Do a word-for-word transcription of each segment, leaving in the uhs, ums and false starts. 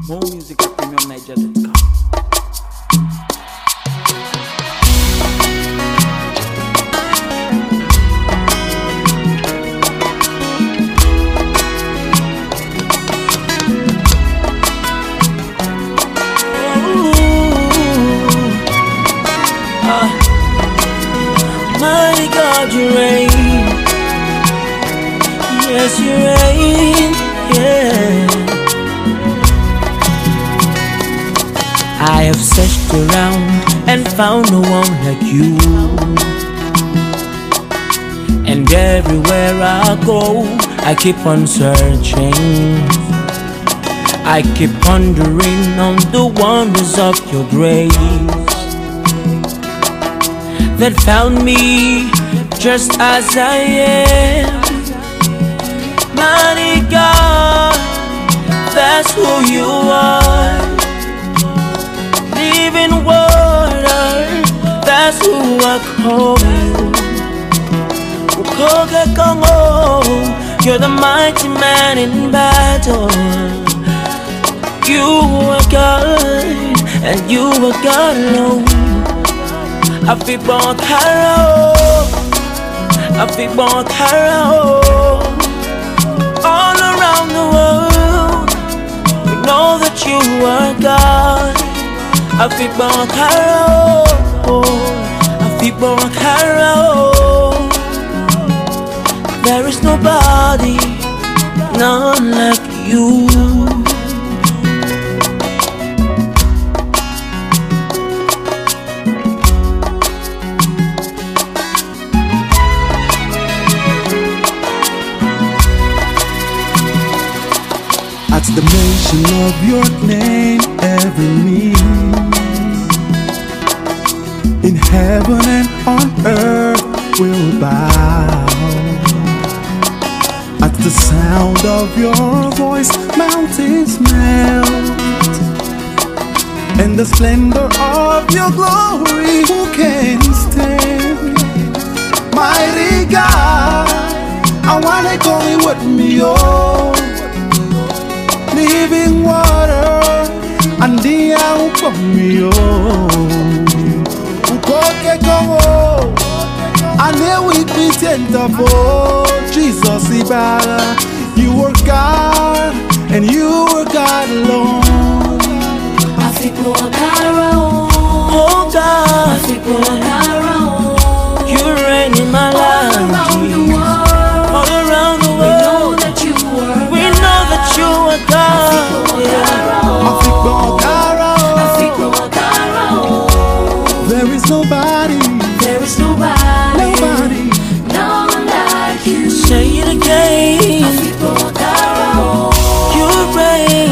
More music at premium niger dot com. Mighty God, you reign. Yes, you reign. Yeah. I have searched around and found no one like you. And everywhere I go, I keep on searching. I keep pondering on the wonders of your grace that found me just as I am. Mighty God, that's who you are. Living water, that's who I call you. Ukoge Kongo, you're the mighty man in battle. You are God, and you are God alone. I feel born Karo, I feel born Karo. All around the world, we know that you are God. I feel born Karo, I feel born Karo. There is nobody, none like you. At the mention of your name, every knee in heaven and on earth will bow. At the sound of your voice, mountains melt. In the splendor of your glory, who can stand? Mighty God, I wanna go with me, oh. Living water, and the out of me, oh. Ukoke Kongo, and there we pretend of oh, Jesus Ibala. You are God, and you are God alone. Afiko Karo, oh God, Afiko Karo. You reign in my life, Jesus. All around the world, we know that you are. We know that you are God. There is nobody, there is nobody, nobody, no one like you. Say it again. You reign.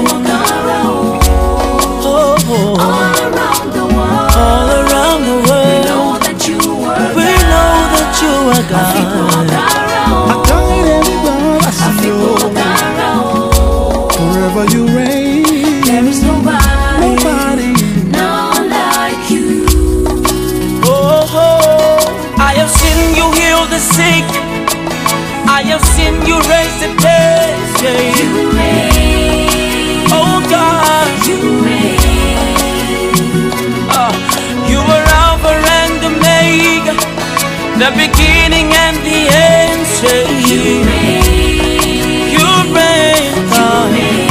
Oh, oh. All around the world, all around the world. We know that you are. We know that you are God. I can't anymore. I see you. Forever you reign. There is nobody, nobody, none like you. Oh, oh, I have seen you heal the sick. I have seen you raise the dead. Yeah. You reign. Oh God, you reign. Uh, you are Alpha and Omega, the beginning and the end. Say you reign. You reign. God.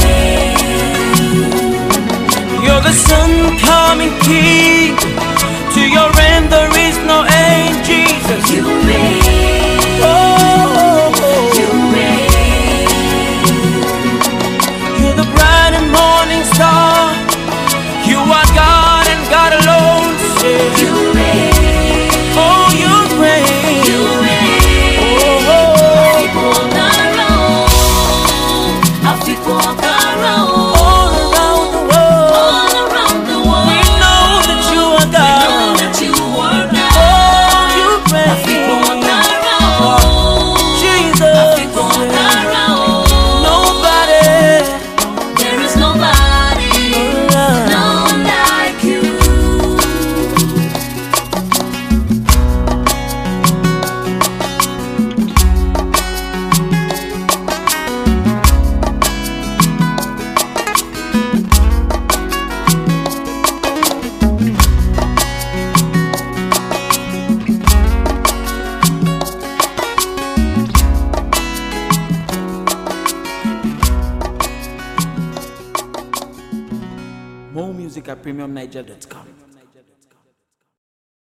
You're the Son coming King. To your end there is no end, Jesus. You reign. Oh, you reign. You're the bright and morning star. You are God and God alone. Say you reign. Oh, you reign. You music at premium niger dot com.